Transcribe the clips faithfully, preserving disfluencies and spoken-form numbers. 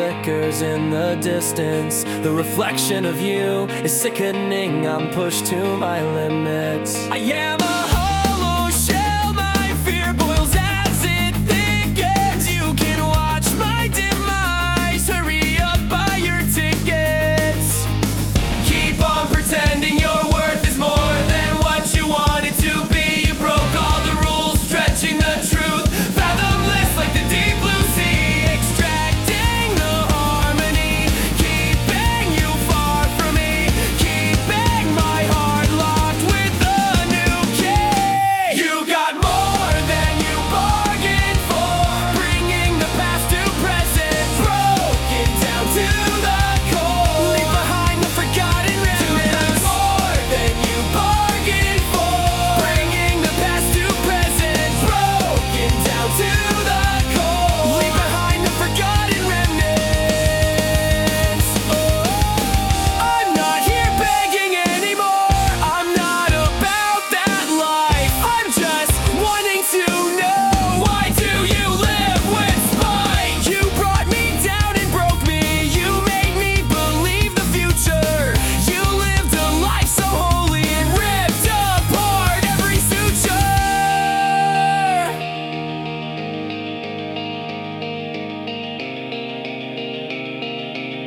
flickers in the distance. The reflection of you is sickening. I'm pushed to my limits. I am a hollow shell. My fear boils as it thickens. You can watch my demise. Hurry up, buy your tickets. Keep on pretending your worth is more than what you want it to be. You broke all the rules, stretching the truth, fathomless like the deep blue sea, extracting the harmony, keeping you far from me, keeping my heart locked with a new key. You got more than you bargained for, bringing the past to present, broken down to the core. Leave behind the forgotten remnants. More than you bargained for, bringing the past to present, broken down to the core. Leave behind the forgotten remnants. Oh, I'm not here begging anymore. I'm not about that life. I'm just wanting to know, why do you live with spite? You brought me down and broke me. You made me believe the future. You lived a life so holy and ripped apart every suture.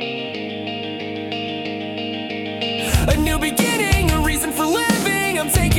A new beginning, a reason for living. I'm taking